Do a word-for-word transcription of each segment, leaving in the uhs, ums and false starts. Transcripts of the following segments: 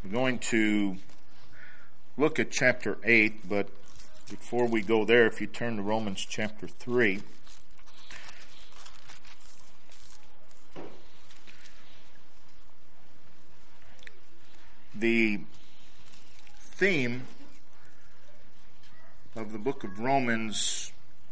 We're going to look at chapter eight, but before we go there, if you turn to Romans chapter three, the theme of the book of Romans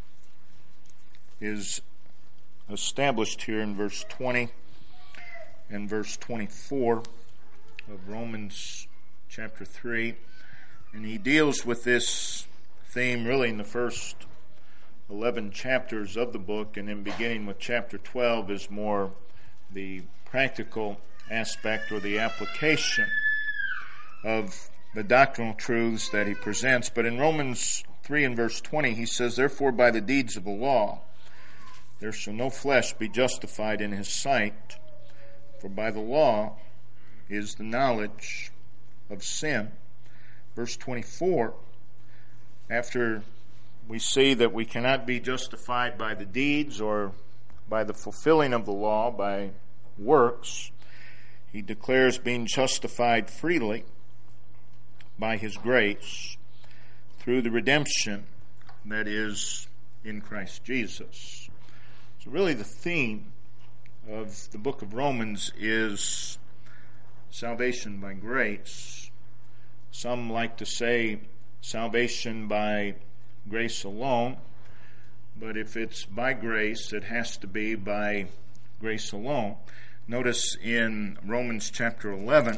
is established here in verse twenty and verse twenty-four of Romans chapter three. And he deals with this theme really in the first eleven chapters of the book, and then beginning with chapter twelve is more the practical aspect or the application of the doctrinal truths that he presents. But in Romans three and verse twenty, he says, "Therefore by the deeds of the law there shall no flesh be justified in his sight, for by the law is the knowledge of sin." Verse twenty-four, after we see that we cannot be justified by the deeds or by the fulfilling of the law, by works, he declares being justified freely by his grace through the redemption that is in Christ Jesus. So really the theme of the book of Romans is salvation by grace. Some like to say salvation by grace alone, but if it's by grace, it has to be by grace alone. Notice in Romans chapter eleven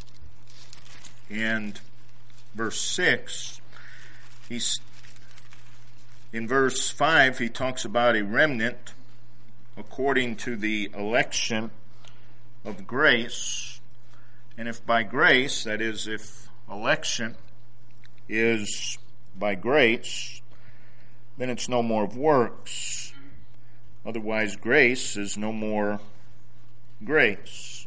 and verse six, he's, in verse five, he talks about a remnant according to the election of grace. And if by grace, that is, if election is by grace, then it's no more of works. Otherwise, grace is no more grace.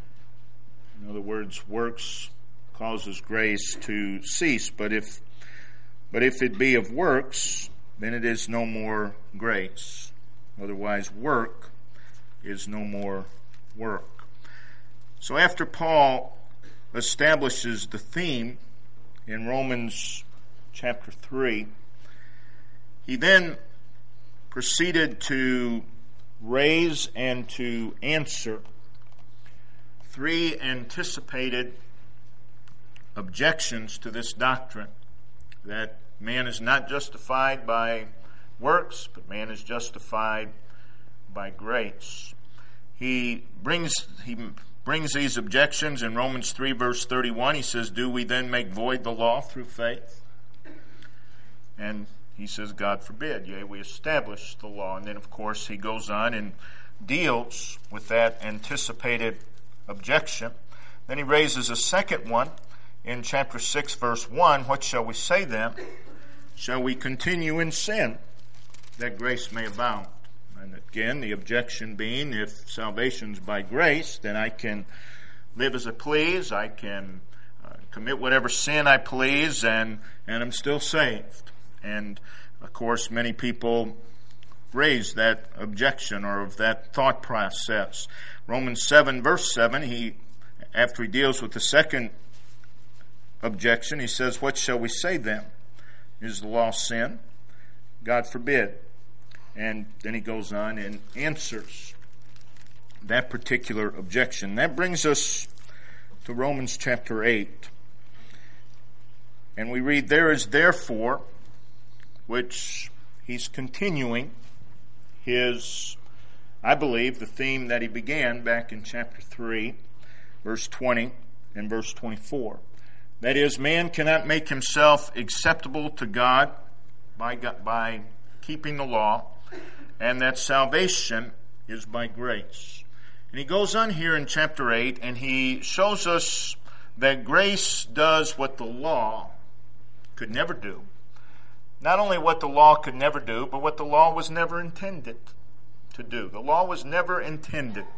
In other words, works causes grace to cease. But if, but if it be of works, then it is no more grace. Otherwise, work is no more work. So after Paul establishes the theme in Romans chapter three, he then proceeded to raise and to answer three anticipated objections to this doctrine, that man is not justified by works, but man is justified by grace. He brings he brings these objections in Romans three verse thirty-one. He says, "Do we then make void the law through faith?" And he says, "God forbid. Yea, we establish the law." And then, of course, he goes on and deals with that anticipated objection. Then he raises a second one in chapter six verse one. "What shall we say then? Shall we continue in sin, that grace may abound?" And again, the objection being, if salvation's by grace, then I can live as I please, I can uh, commit whatever sin I please, and, and I'm still saved. And, of course, many people raise that objection or of that thought process. Romans seven verse seven, he, after he deals with the second objection, he says, "What shall we say then? Is the law sin? God forbid." And then he goes on and answers that particular objection. That brings us to Romans chapter eight. And we read, "There is therefore," which he's continuing his, I believe, the theme that he began back in chapter three, verse twenty and verse twenty-four. That is, man cannot make himself acceptable to God by, God, by keeping the law, and that salvation is by grace. And he goes on here in chapter eight, and he shows us that grace does what the law could never do. Not only what the law could never do, but what the law was never intended to do. The law was never intended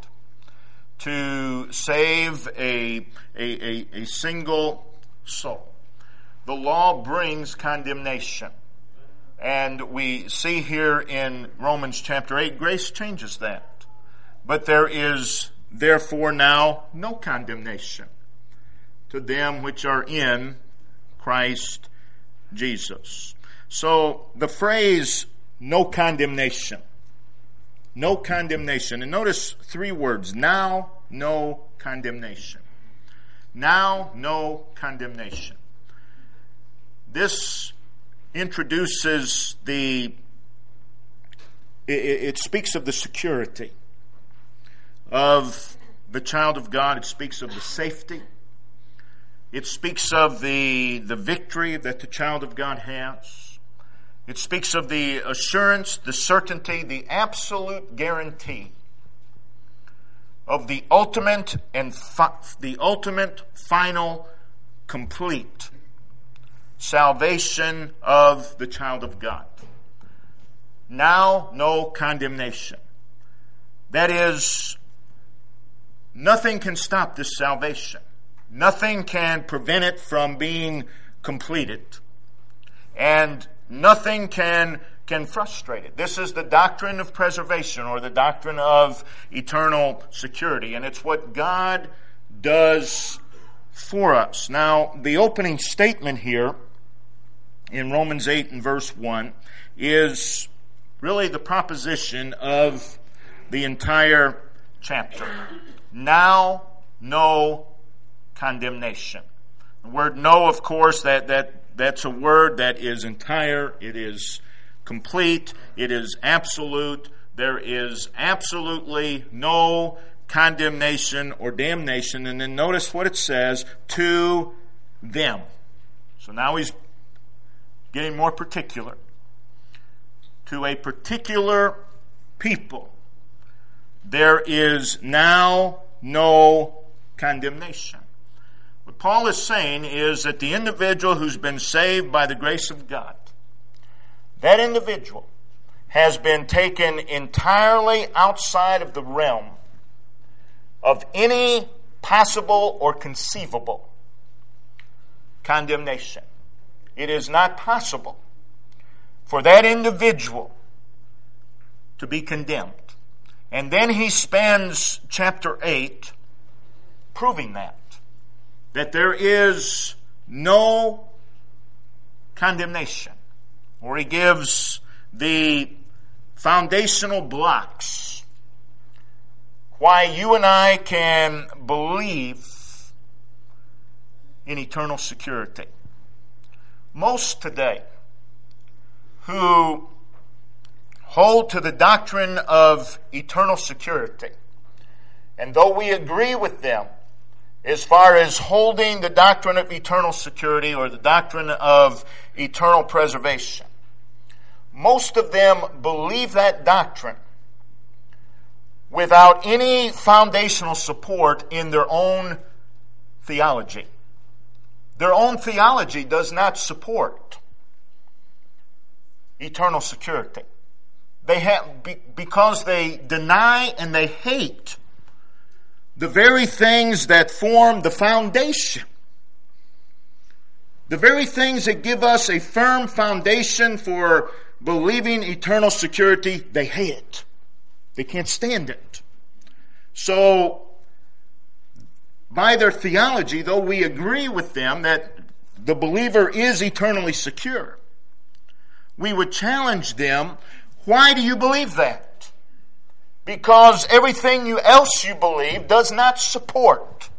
to save a, a, a, a single soul. The law brings condemnation. And we see here in Romans chapter eight, grace changes that. But there is therefore now no condemnation to them which are in Christ Jesus. So the phrase, no condemnation. No condemnation. And notice three words. Now, no condemnation. Now, no condemnation. This introduces the, it, it speaks of the security of the child of God. It speaks of the safety. It speaks of the, the victory that the child of God has. It speaks of the assurance, the certainty, the absolute guarantee of the ultimate and fi- the ultimate, final, complete salvation of the child of God. Now, no condemnation. That is, nothing can stop this salvation. Nothing can prevent it from being completed. And nothing can, can frustrate it. This is the doctrine of preservation, or the doctrine of eternal security. And it's what God does for us. Now, the opening statement here in Romans eight and verse one is really the proposition of the entire chapter. Now, no condemnation. The word "no," of course, that, that that's a word that is entire, it is complete, it is absolute. There is absolutely no condemnation or damnation. And then notice what it says, to them. So now he's getting more particular. To a particular people, there is now no condemnation. What Paul is saying is that the individual who's been saved by the grace of God, that individual has been taken entirely outside of the realm of any possible or conceivable condemnation. It is not possible for that individual to be condemned. And then he spends chapter eight proving that. That there is no condemnation. Or he gives the foundational blocks why you and I can believe in eternal security. Most today who hold to the doctrine of eternal security, and though we agree with them as far as holding the doctrine of eternal security or the doctrine of eternal preservation, most of them believe that doctrine without any foundational support in their own theology. Their own theology does not support eternal security. They have, because they deny and they hate the very things that form the foundation, the very things that give us a firm foundation for believing eternal security, they hate it. They can't stand it. So, by their theology, though we agree with them that the believer is eternally secure, we would challenge them, why do you believe that? Because everything you else you believe does not support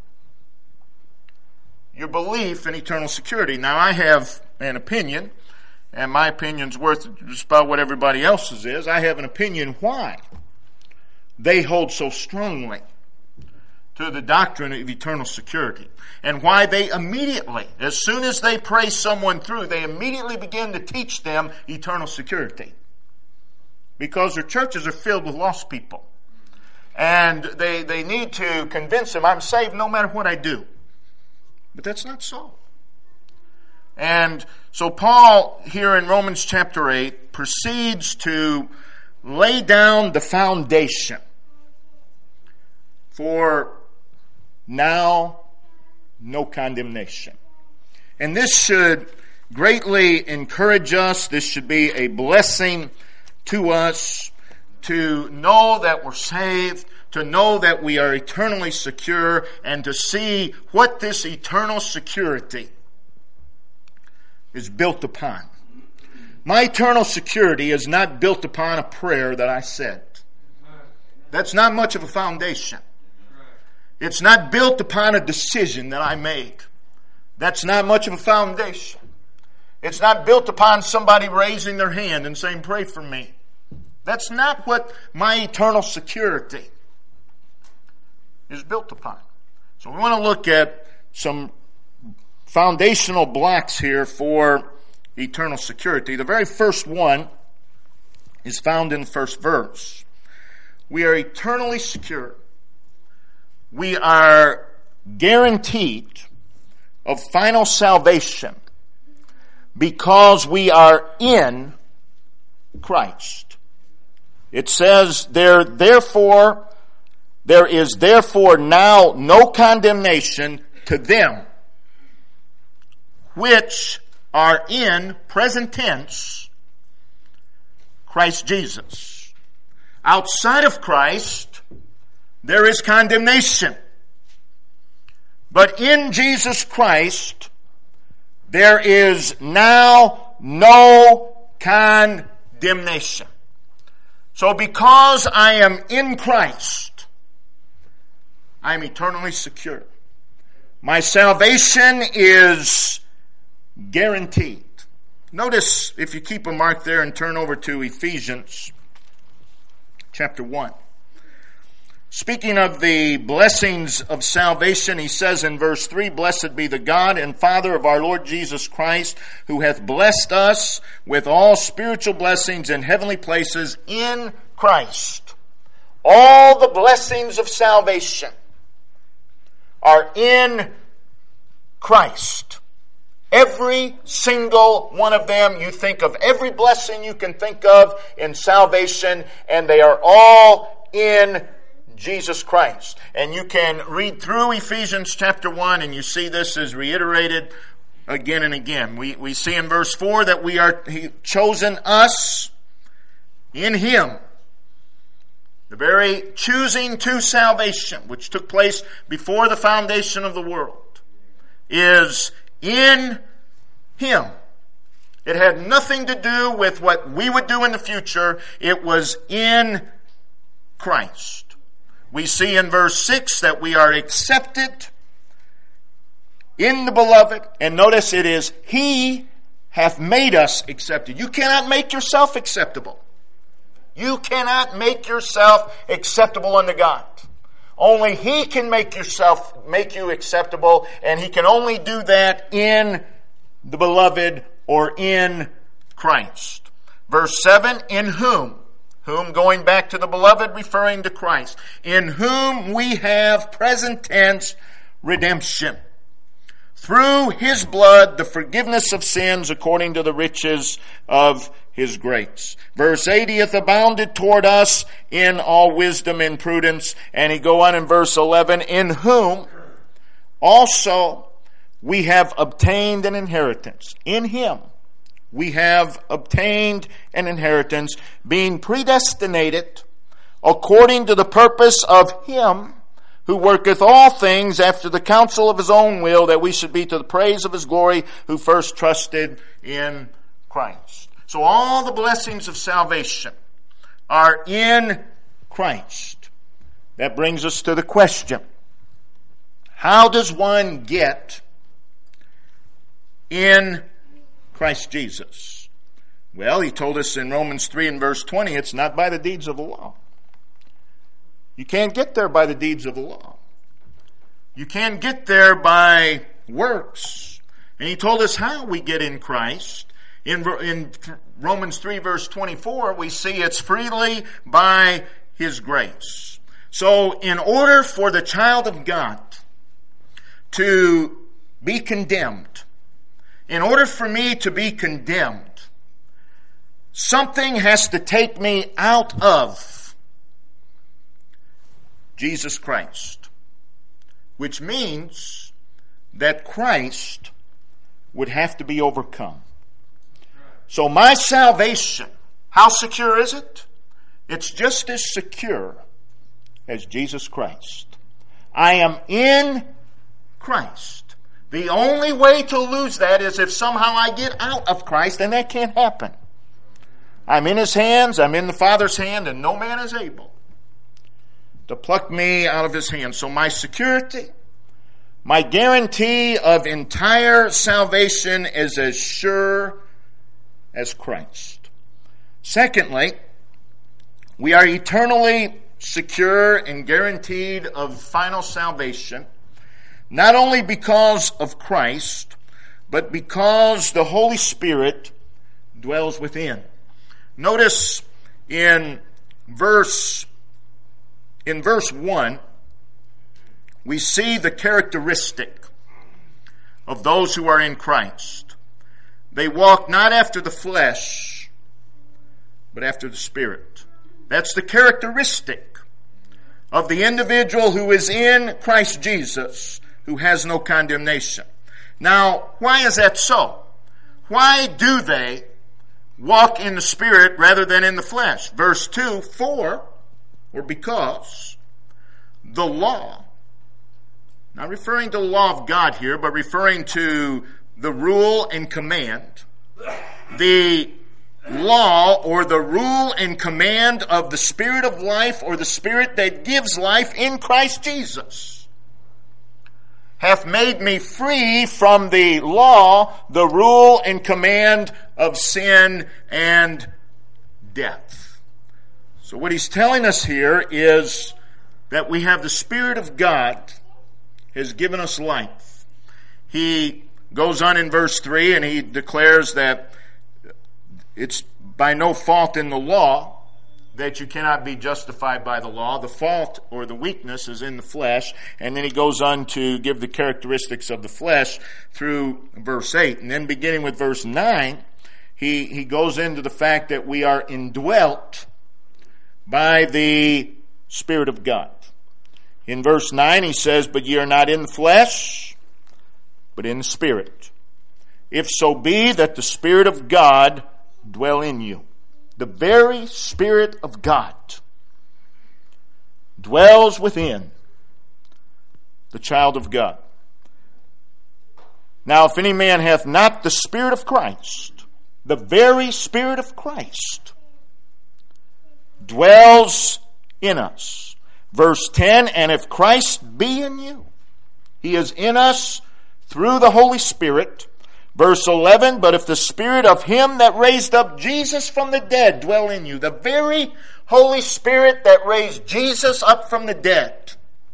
your belief in eternal security. Now, I have an opinion, and my opinion's worth just about what everybody else's is. I have an opinion why they hold so strongly to the doctrine of eternal security, and why they immediately, as soon as they pray someone through, they immediately begin to teach them eternal security. Because their churches are filled with lost people. And they, they need to convince them, I'm saved no matter what I do. But that's not so. And so Paul, here in Romans chapter eight, proceeds to lay down the foundation for now no condemnation. And this should greatly encourage us. This should be a blessing to us to know that we're saved, to know that we are eternally secure and to see what this eternal security is built upon. My eternal security is not built upon a prayer that I said. That's not much of a foundation. It's not built upon a decision that I made. That's not much of a foundation. It's not built upon somebody raising their hand and saying, pray for me. That's not what my eternal security is built upon. So we want to look at some foundational blocks here for eternal security. The very first one is found in the first verse. We are eternally secure. We are guaranteed of final salvation because we are in Christ. It says there, therefore, there is therefore now no condemnation to them which are in, present tense, Christ Jesus. Outside of Christ, there is condemnation. But in Jesus Christ, there is now no condemnation. So because I am in Christ, I am eternally secure. My salvation is guaranteed. Notice, if you keep a mark there and turn over to Ephesians chapter one. Speaking of the blessings of salvation, he says in verse three, Blessed be the God and Father of our Lord Jesus Christ, who hath blessed us with all spiritual blessings in heavenly places in Christ. All the blessings of salvation are in Christ. Every single one of them. You think of every blessing you can think of in salvation, and they are all in Jesus Christ. And you can read through Ephesians chapter one, and you see this is reiterated again and again. We, we see in verse four that we are He chosen us in Him. The very choosing to salvation, which took place before the foundation of the world, is in Him. It had nothing to do with what we would do in the future. It was in Christ. We see in verse six that we are accepted in the beloved. And notice it is He hath made us accepted. You cannot make yourself acceptable. You cannot make yourself acceptable unto God. Only He can make yourself, make you acceptable, and He can only do that in the beloved or in Christ. Verse seven, in whom, whom going back to the beloved referring to Christ, in whom we have present tense redemption. Through His blood, the forgiveness of sins according to the riches of His grace. Verse eight, He hath abounded toward us in all wisdom and prudence. And he go on in verse eleven, in whom also we have obtained an inheritance. In Him we have obtained an inheritance, being predestinated according to the purpose of Him who worketh all things after the counsel of His own will, that we should be to the praise of His glory, who first trusted in Christ. So all the blessings of salvation are in Christ. That brings us to the question, how does one get in Christ Jesus? Well, he told us in Romans three and verse twenty, it's not by the deeds of the law. You can't get there by the deeds of the law. You can't get there by works. And he told us how we get in Christ. In, in Romans three verse twenty-four, we see it's freely by His grace. So in order for the child of God to be condemned, in order for me to be condemned, something has to take me out of Jesus Christ, which means that Christ would have to be overcome. So my salvation, how secure is it? It's just as secure as Jesus Christ. I am in Christ. The only way to lose that is if somehow I get out of Christ, and that can't happen. I'm in His hands, I'm in the Father's hand, and no man is able to pluck me out of His hand. So my security, my guarantee of entire salvation is as sure as Christ. Secondly, we are eternally secure and guaranteed of final salvation, not only because of Christ, but because the Holy Spirit dwells within. Notice in verse in verse one, we see the characteristic of those who are in Christ. They walk not after the flesh, but after the Spirit. That's the characteristic of the individual who is in Christ Jesus, who has no condemnation. Now, why is that so? Why do they walk in the Spirit rather than in the flesh? Verse two, for, or because, the law, not referring to the law of God here, but referring to the rule and command, the law or the rule and command of the Spirit of life, or the Spirit that gives life in Christ Jesus, hath made me free from the law, the rule and command of sin and death. So what he's telling us here is that we have the Spirit of God has given us life. He goes on in verse three and he declares that it's by no fault in the law that you cannot be justified by the law. The fault or the weakness is in the flesh. And then he goes on to give the characteristics of the flesh through verse eight. And then beginning with verse nine, he, he goes into the fact that we are indwelt by the Spirit of God. In verse nine he says, but ye are not in the flesh, but in the Spirit. If so be that the Spirit of God dwell in you. The very Spirit of God dwells within the child of God. Now, if any man hath not the Spirit of Christ, the very Spirit of Christ dwells in us. Verse ten, and if Christ be in you, He is in us through the Holy Spirit. Verse eleven, but if the Spirit of Him that raised up Jesus from the dead dwell in you, the very Holy Spirit that raised Jesus up from the dead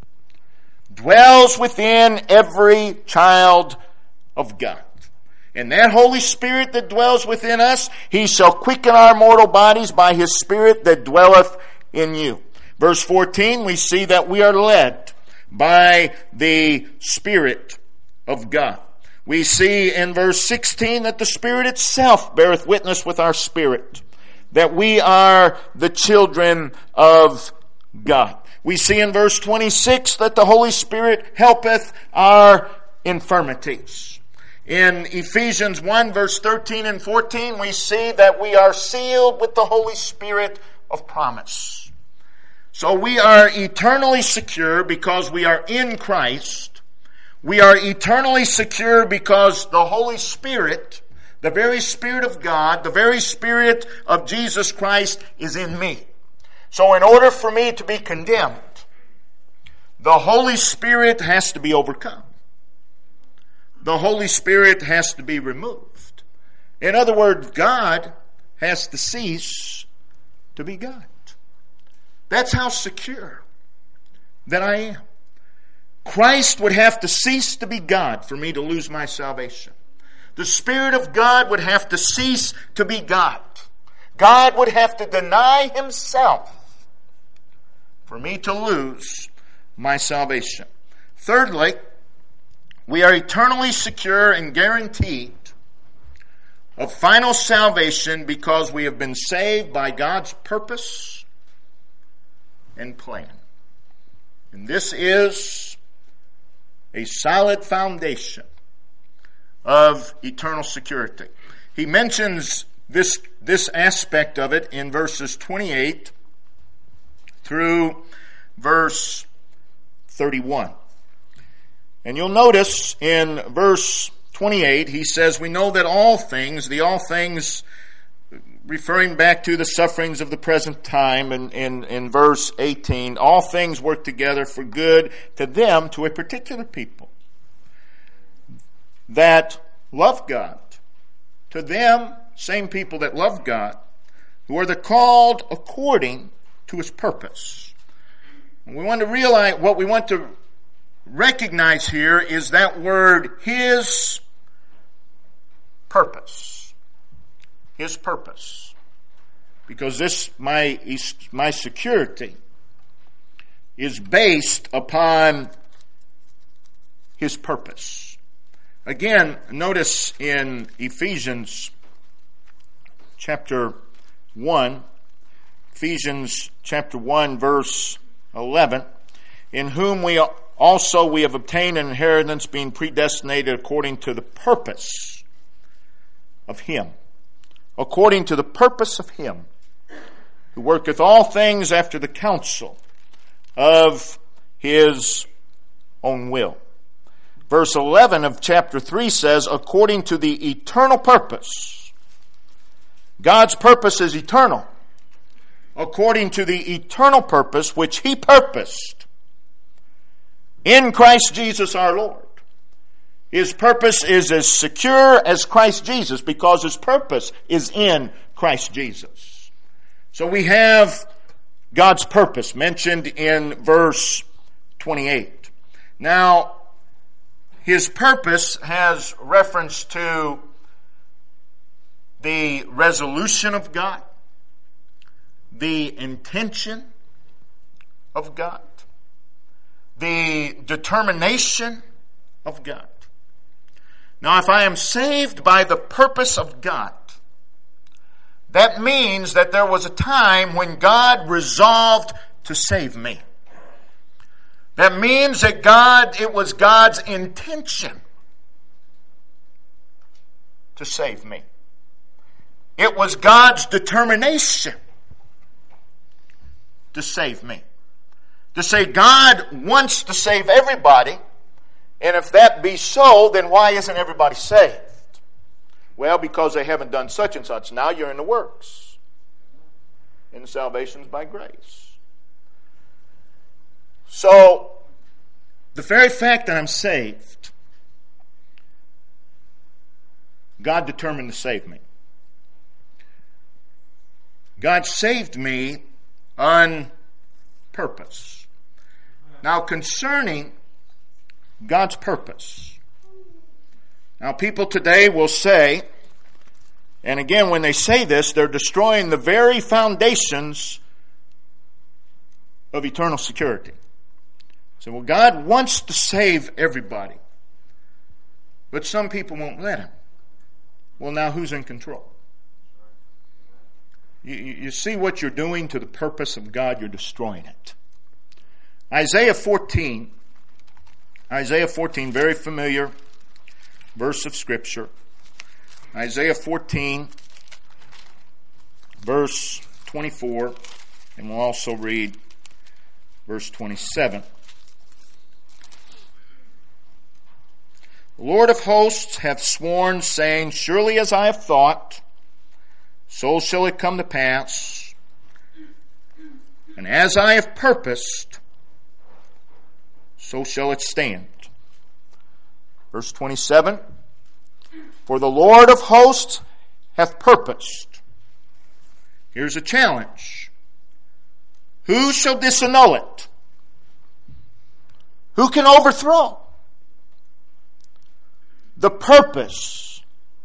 dwells within every child of God. And that Holy Spirit that dwells within us, He shall quicken our mortal bodies by His Spirit that dwelleth in you. Verse fourteen, we see that we are led by the Spirit of God. We see in verse sixteen that the Spirit itself beareth witness with our spirit that we are the children of God. We see in verse twenty-six that the Holy Spirit helpeth our infirmities. In Ephesians one verse thirteen and fourteen we see that we are sealed with the Holy Spirit of promise. So we are eternally secure because we are in Christ. We are eternally secure because the Holy Spirit, the very Spirit of God, the very Spirit of Jesus Christ is in me. So in order for me to be condemned, the Holy Spirit has to be overcome. The Holy Spirit has to be removed. In other words, God has to cease to be God. That's how secure that I am. Christ would have to cease to be God for me to lose my salvation. The Spirit of God would have to cease to be God. God would have to deny Himself for me to lose my salvation. Thirdly, we are eternally secure and guaranteed of final salvation because we have been saved by God's purpose and plan. And this is a solid foundation of eternal security. He mentions this, this aspect of it in verses twenty-eight through verse thirty-one. And you'll notice in verse twenty-eight, he says, we know that all things, the all things, referring back to the sufferings of the present time, in, in, in verse eighteen, all things work together for good to them, to a particular people that love God. To them, same people that love God, who are the called according to his purpose. And we want to realize, what we want to recognize here is that word, his purpose. His purpose. Because this, my, my security is based upon his purpose. Again, notice in Ephesians chapter one, Ephesians chapter one, verse eleven, in whom we also we have obtained an inheritance, being predestinated according to the purpose of him. According to the purpose of him, who worketh all things after the counsel of his own will. Verse eleven of chapter three says, according to the eternal purpose. God's purpose is eternal. According to the eternal purpose which he purposed in Christ Jesus our Lord. His purpose is as secure as Christ Jesus because his purpose is in Christ Jesus. So we have God's purpose mentioned in verse twenty-eight. Now, his purpose has reference to the resolution of God, the intention of God, the determination of God. Now, if I am saved by the purpose of God, that means that there was a time when God resolved to save me. That means that God, it was God's intention to save me. It was God's determination to save me. To say God wants to save everybody, and if that be so, then why isn't everybody saved? Well, because they haven't done such and such. Now you're in the works. And the salvation's by grace. So, the very fact that I'm saved, God determined to save me. God saved me on purpose. Now, concerning God's purpose. Now, people today will say, and again, when they say this, they're destroying the very foundations of eternal security. So, well, God wants to save everybody, but some people won't let him. Well, now who's in control? You, you see what you're doing to the purpose of God, you're destroying it. Isaiah fourteen, Isaiah fourteen, very familiar verse of Scripture. Isaiah fourteen, verse twenty-four, and we'll also read verse twenty-seven. The Lord of hosts hath sworn, saying, surely as I have thought, so shall it come to pass. And as I have purposed, so shall it stand. Verse twenty-seven. For the Lord of hosts hath purposed. Here's a challenge. Who shall disannul it? Who can overthrow the purpose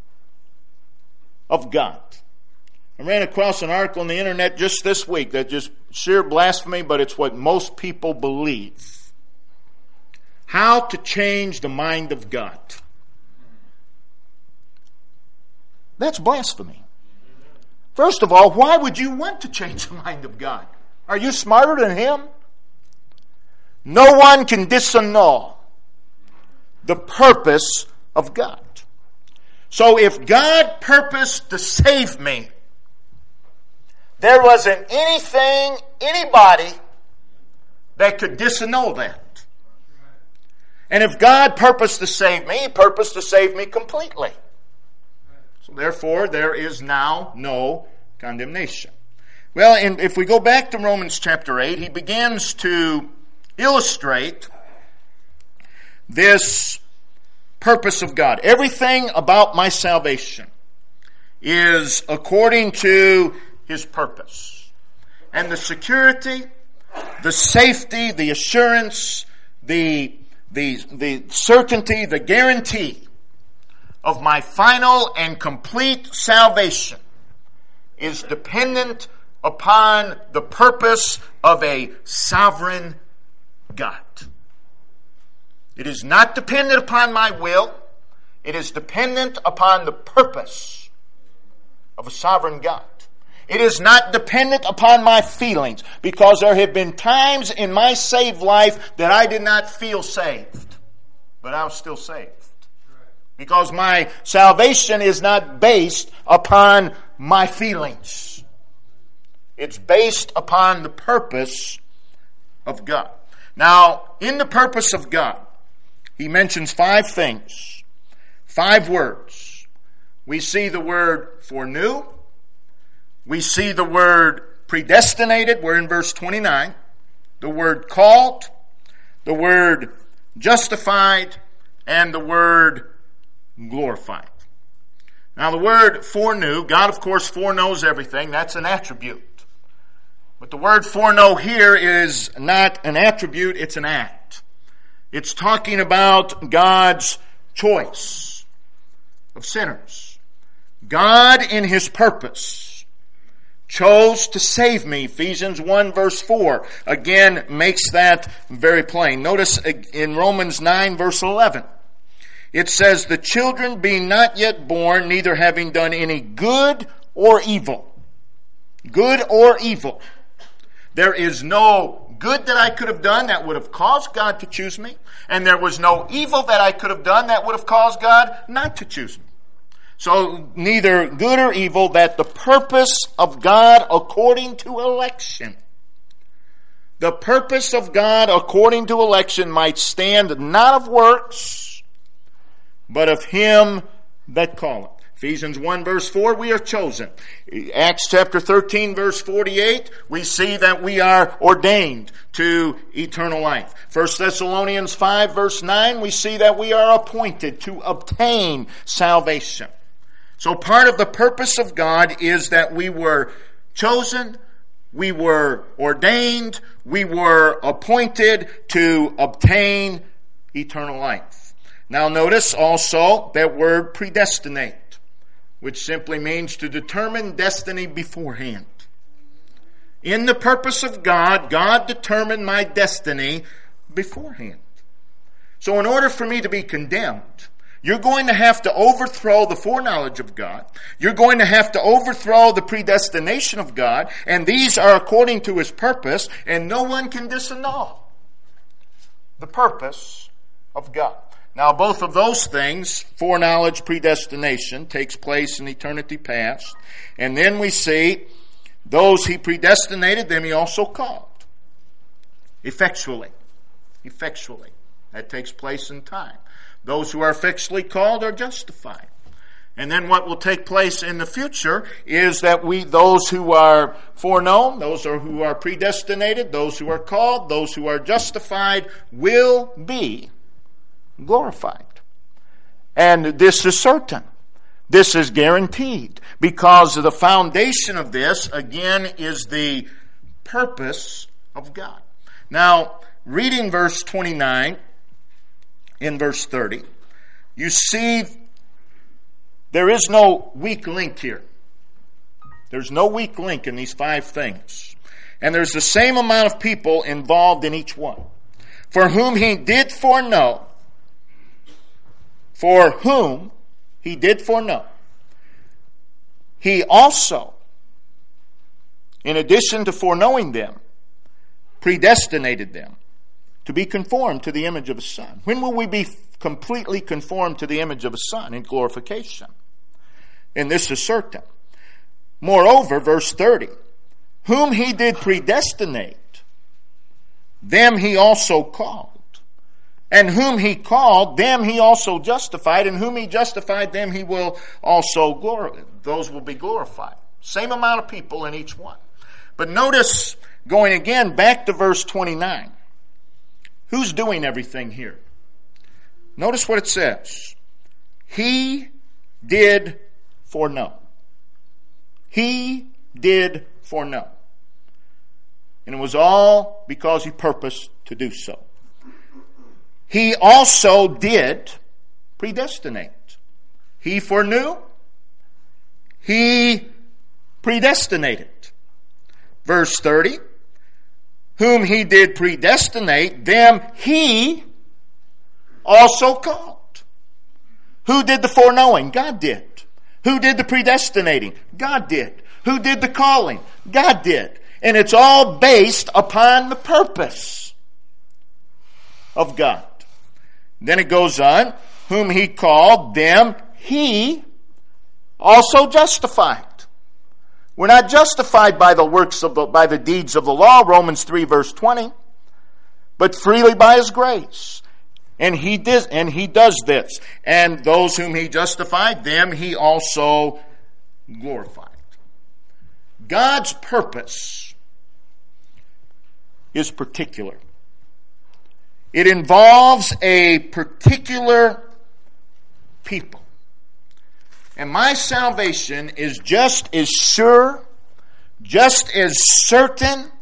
of God? I ran across an article on the internet just this week that just sheer blasphemy, but it's what most people believe. How to change the mind of God. That's blasphemy. First of all, why would you want to change the mind of God? Are you smarter than him? No one can disannul the purpose of God. So if God purposed to save me, there wasn't anything, anybody that could disannul that. And if God purposed to save me, He purposed to save me completely. So therefore, there is now no condemnation. Well, and if we go back to Romans chapter eight, he begins to illustrate this purpose of God. Everything about my salvation is according to His purpose. And the security, the safety, the assurance, the, the, the certainty, the guarantee of my final and complete salvation is dependent upon the purpose of a sovereign God. It is not dependent upon my will. It is dependent upon the purpose of a sovereign God. It is not dependent upon my feelings, because there have been times in my saved life that I did not feel saved, but I was still saved. Because my salvation is not based upon my feelings. It's based upon the purpose of God. Now, in the purpose of God, he mentions five things, five words. We see the word foreknew. We see the word predestinated. We're in verse twenty-nine. The word called, the word justified, and the word glorified. Now the word foreknew, God of course foreknows everything. That's an attribute. But the word foreknow here is not an attribute, it's an act. It's talking about God's choice of sinners. God in His purpose chose to save me. Ephesians one verse four again makes that very plain. Notice in Romans nine verse eleven. It says, the children being not yet born, neither having done any good or evil. Good or evil. There is no good that I could have done that would have caused God to choose me. And there was no evil that I could have done that would have caused God not to choose me. So neither good or evil, that the purpose of God according to election, the purpose of God according to election might stand not of works, but of Him that calleth. Ephesians one verse four, we are chosen. Acts chapter thirteen verse forty-eight, we see that we are ordained to eternal life. First Thessalonians five verse nine, we see that we are appointed to obtain salvation. So part of the purpose of God is that we were chosen, we were ordained, we were appointed to obtain eternal life. Now notice also that word predestinate, which simply means to determine destiny beforehand. In the purpose of God, God determined my destiny beforehand. So in order for me to be condemned, you're going to have to overthrow the foreknowledge of God. You're going to have to overthrow the predestination of God, and these are according to His purpose, and no one can disannul the purpose of God. Now, both of those things, foreknowledge, predestination, takes place in eternity past. And then we see those He predestinated, them He also called. Effectually. Effectually. That takes place in time. Those who are effectually called are justified. And then what will take place in the future is that we, those who are foreknown, those who are predestinated, those who are called, those who are justified, will be glorified. And this is certain. This is guaranteed, because the foundation of this, again, is the purpose of God. Now, reading verse twenty-nine in verse thirty, you see there is no weak link here. There's no weak link in these five things. And there's the same amount of people involved in each one. For whom He did foreknow, For whom He did foreknow, He also, in addition to foreknowing them, predestinated them to be conformed to the image of His Son. When will we be completely conformed to the image of His Son? In glorification. And this is certain. Moreover, verse thirty, whom He did predestinate, them he also called. And whom he called, them he also justified. And whom he justified, them he will also glorify. Those will be glorified. Same amount of people in each one. But notice, going again back to verse twenty-nine. Who's doing everything here? Notice what it says. He did foreknow. He did foreknow. And it was all because he purposed to do so. He also did predestinate. He foreknew. He predestinated. Verse thirty. Whom he did predestinate, them he also called. Who did the foreknowing? God did. Who did the predestinating? God did. Who did the calling? God did. And it's all based upon the purpose of God. Then it goes on, whom he called, them he also justified. We're not justified by the works of the, by the deeds of the law, Romans three verse twenty, but freely by his grace. And he did, and he does this. And those whom he justified, them he also glorified. God's purpose is particular. It involves a particular people. And my salvation is just as sure, just as certain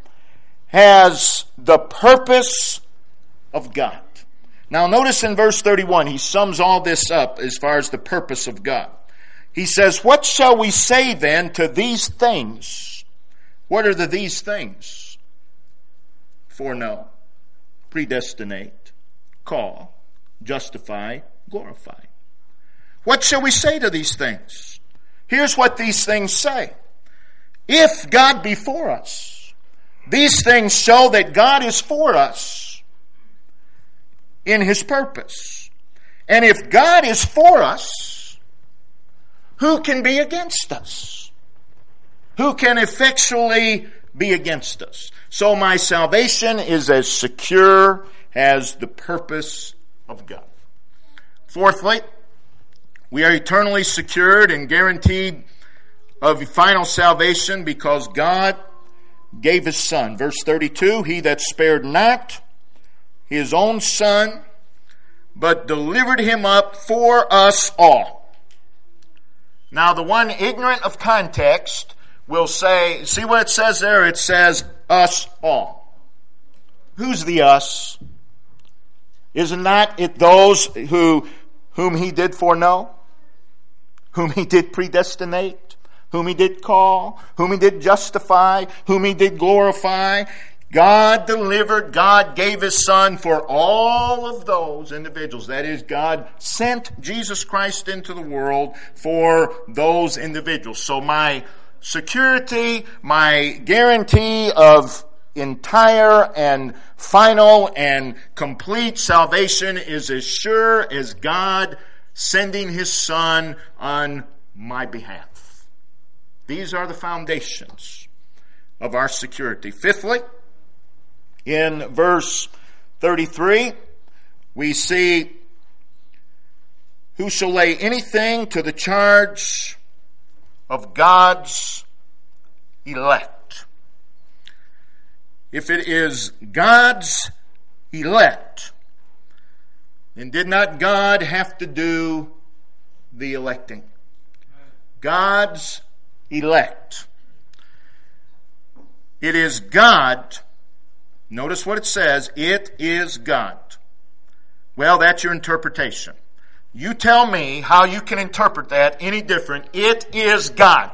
as the purpose of God. Now notice in verse thirty-one, he sums all this up as far as the purpose of God. He says, what shall we say then to these things? What are the these things? Foreknow, predestinate, call, justify, glorify. What shall we say to these things? Here's what these things say. If God be for us, these things show that God is for us in his purpose. And if God is for us, who can be against us? Who can effectually be against us? So my salvation is as secure as the purpose of God. Fourthly, we are eternally secured and guaranteed of final salvation because God gave his Son. Verse thirty-two, he that spared not his own Son, but delivered him up for us all. Now the one ignorant of context will say, see what it says there? It says, us all. Who's the us? Is not it those who whom he did foreknow? Whom he did predestinate? Whom he did call? Whom he did justify? Whom he did glorify? God delivered, God gave his Son for all of those individuals. That is, God sent Jesus Christ into the world for those individuals. So my security, my guarantee of entire and final and complete salvation is as sure as God sending his Son on my behalf. These are the foundations of our security. Fifthly, in verse thirty-three, we see, who shall lay anything to the charge of God's elect? If it is God's elect, then did not God have to do the electing? God's elect. It is God. Notice what it says. It is God. Well, that's your interpretation. You tell me how you can interpret that any different. It is God.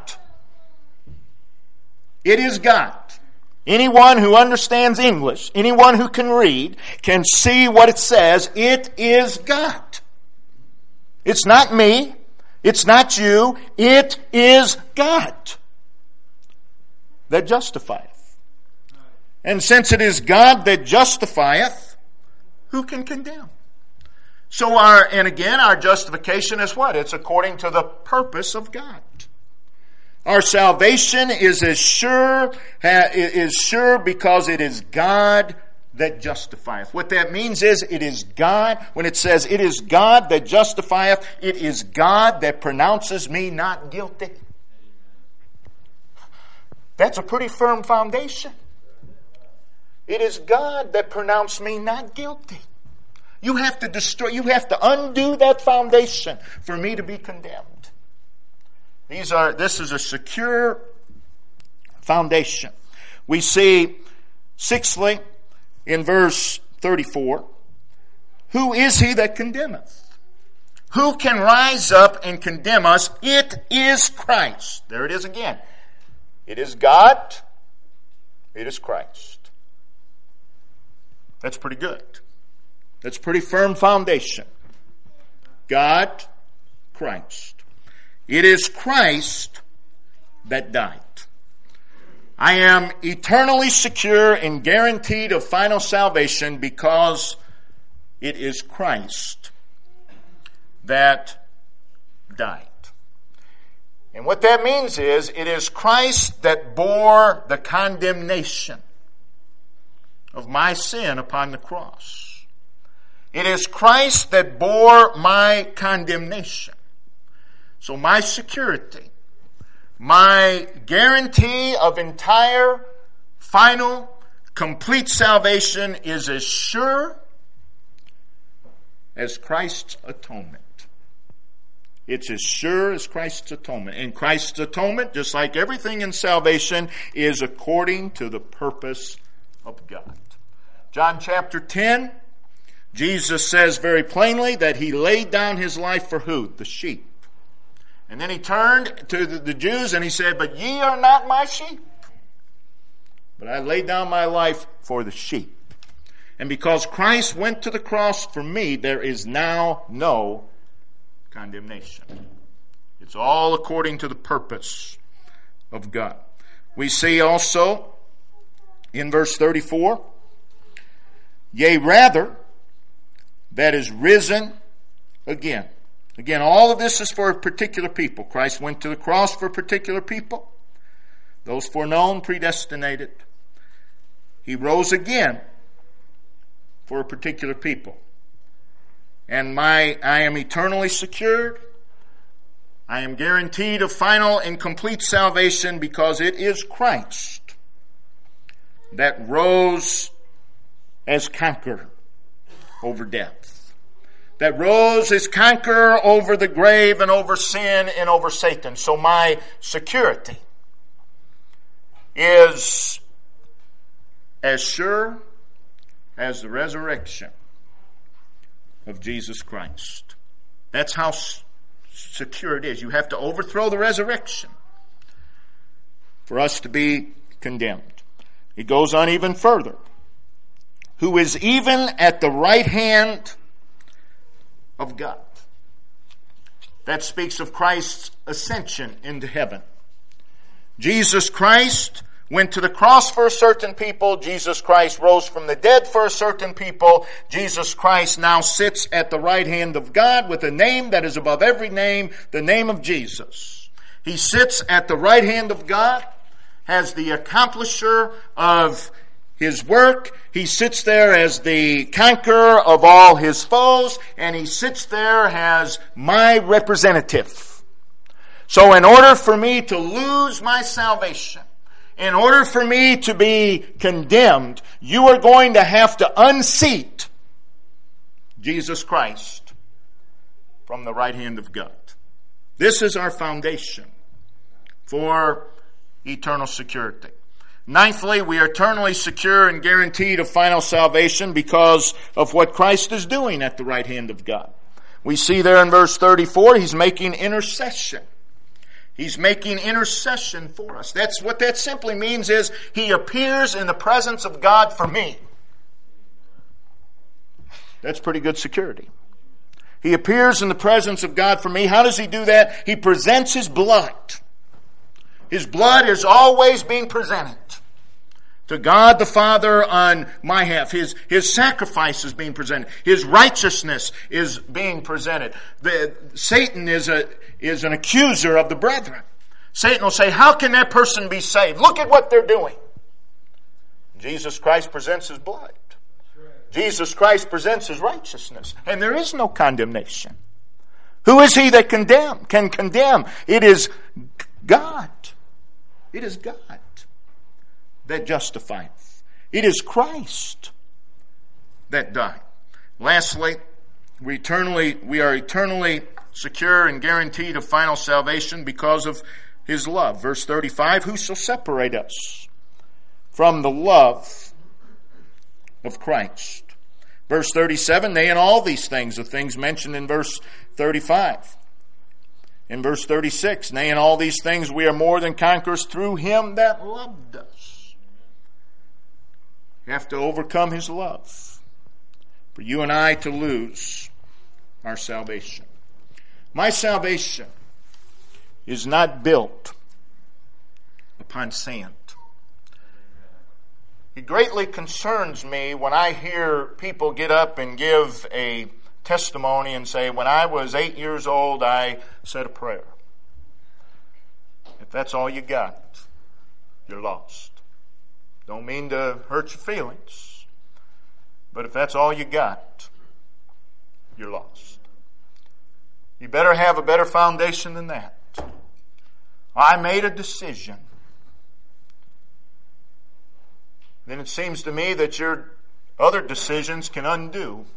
It is God. Anyone who understands English, anyone who can read, can see what it says. It is God. It's not me. It's not you. It is God that justifieth. And since it is God that justifieth, who can condemn? So our, and again, our justification is what? It's according to the purpose of God. Our salvation is as sure, is sure because it is God that justifieth. What that means is it is God. When it says it is God that justifieth, it is God that pronounces me not guilty. That's a pretty firm foundation. It is God that pronounced me not guilty. You have to destroy, you have to undo that foundation for me to be condemned. These are, this is a secure foundation. We see, sixthly, in verse thirty-four, who is he that condemneth? Who can rise up and condemn us? It is Christ. There it is again. It is God. It is Christ. That's pretty good. That's a pretty firm foundation. God, Christ. It is Christ that died. I am eternally secure and guaranteed of final salvation because it is Christ that died. And what that means is it is Christ that bore the condemnation of my sin upon the cross. It is Christ that bore my condemnation. So my security, my guarantee of entire, final, complete salvation is as sure as Christ's atonement. It's as sure as Christ's atonement. And Christ's atonement, just like everything in salvation, is according to the purpose of God. John chapter ten, Jesus says very plainly that he laid down his life for who? The sheep. And then he turned to the, the Jews and he said, but ye are not my sheep, but I laid down my life for the sheep. And because Christ went to the cross for me, there is now no condemnation. It's all according to the purpose of God. We see also in verse thirty-four, yea, rather, that is risen again. Again, all of this is for a particular people. Christ went to the cross for a particular people. Those foreknown, predestinated. He rose again for a particular people. And my, I am eternally secured. I am guaranteed a final and complete salvation because it is Christ that rose as conqueror over death. That rose as conqueror over the grave and over sin and over Satan. So my security is as sure as the resurrection of Jesus Christ. That's how secure it is. You have to overthrow the resurrection for us to be condemned. It goes on even further. Who is even at the right hand of God. That speaks of Christ's ascension into heaven. Jesus Christ went to the cross for a certain people. Jesus Christ rose from the dead for a certain people. Jesus Christ now sits at the right hand of God with a name that is above every name, the name of Jesus. He sits at the right hand of God, has the accomplisher of his work. He sits there as the conqueror of all his foes, and he sits there as my representative. So in order for me to lose my salvation, in order for me to be condemned, you are going to have to unseat Jesus Christ from the right hand of God. This is our foundation for eternal security. Ninthly, we are eternally secure and guaranteed of final salvation because of what Christ is doing at the right hand of God. We see there in verse thirty-four, he's making intercession. He's making intercession for us. That's what that simply means is he appears in the presence of God for me. That's pretty good security. He appears in the presence of God for me. How does he do that? He presents his blood. His blood is always being presented to God the Father on my behalf. His, his sacrifice is being presented. His righteousness is being presented. The, Satan is a, is an accuser of the brethren. Satan will say, how can that person be saved? Look at what they're doing. Jesus Christ presents his blood. Jesus Christ presents his righteousness, and there is no condemnation. Who is he that condemn, can condemn? It is God. It is God that justifieth. It is Christ that died. Lastly, we eternally we are eternally secure and guaranteed of final salvation because of his love. Verse thirty-five, who shall separate us from the love of Christ? Verse thirty-seven, nay, in all these things, the things mentioned in verse thirty-five. In verse thirty-six, nay, in all these things we are more than conquerors through him that loved us. You have to overcome his love for you and I to lose our salvation. My salvation is not built upon sand. It greatly concerns me when I hear people get up and give a testimony and say, when I was eight years old, I said a prayer. If that's all you got, you're lost. Don't mean to hurt your feelings, but if that's all you got, you're lost. You better have a better foundation than that. I made a decision. Then it seems to me that your other decisions can undo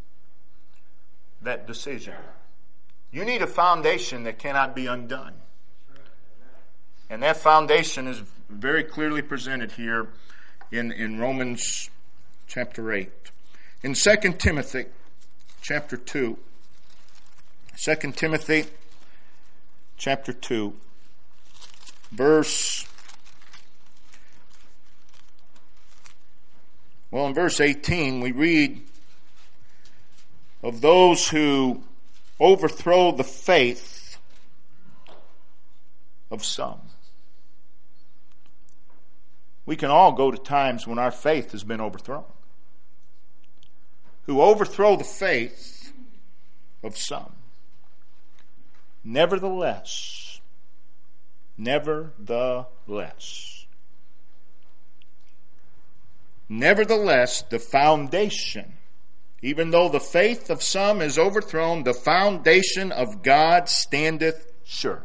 that decision. You need a foundation that cannot be undone. And that foundation is very clearly presented here in, in Romans chapter eight. In Second Timothy chapter two, Second Timothy chapter two, verse, well, in verse eighteen, we read of those who overthrow the faith of some. We can all go to times when our faith has been overthrown. Who overthrow the faith of some. Nevertheless, nevertheless, nevertheless, the foundation, even though the faith of some is overthrown, the foundation of God standeth sure.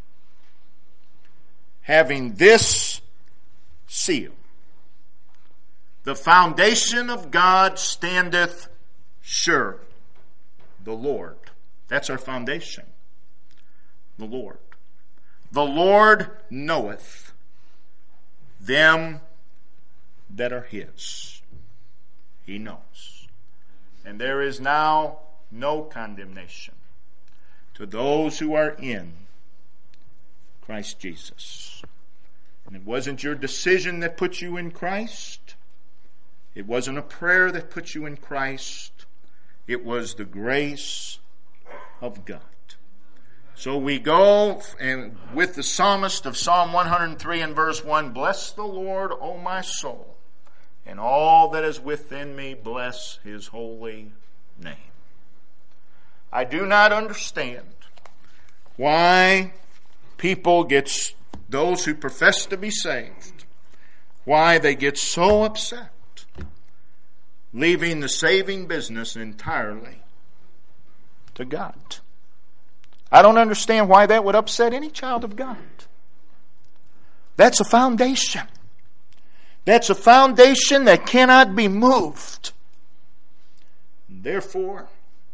Having this seal, the foundation of God standeth sure. The Lord. That's our foundation. The Lord. The Lord knoweth them that are his. He knows. And there is now no condemnation to those who are in Christ Jesus. And it wasn't your decision that put you in Christ. It wasn't a prayer that put you in Christ. It was the grace of God. So we go and with the psalmist of Psalm one hundred three and verse one, bless the Lord, O my soul, and all that is within me, bless his holy name. I do not understand why people get, those who profess to be saved, why they get so upset, leaving the saving business entirely to God. I don't understand why that would upset any child of God. That's a foundation. That's a foundation that cannot be moved. Therefore,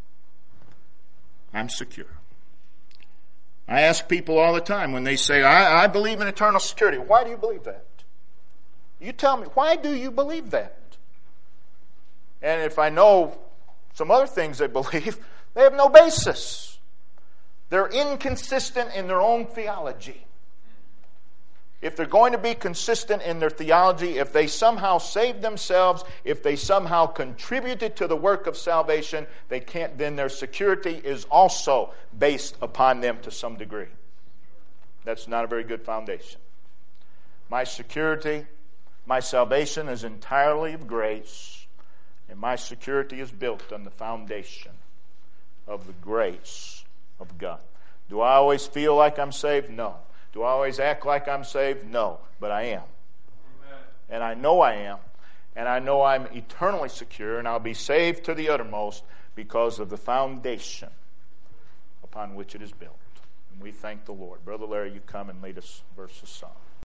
I'm secure. I ask people all the time when they say, I, I believe in eternal security. Why do you believe that? You tell me, why do you believe that? And if I know some other things they believe, they have no basis. They're inconsistent in their own theology. If they're going to be consistent in their theology, if they somehow saved themselves, if they somehow contributed to the work of salvation, they can't, then their security is also based upon them to some degree. That's not a very good foundation. My security, my salvation is entirely of grace, and my security is built on the foundation of the grace of God. Do I always feel like I'm saved? No. Do I always act like I'm saved? No. But I am. Amen. And I know I am. And I know I'm eternally secure, and I'll be saved to the uttermost because of the foundation upon which it is built. And we thank the Lord. Brother Larry, you come and lead us verse of song.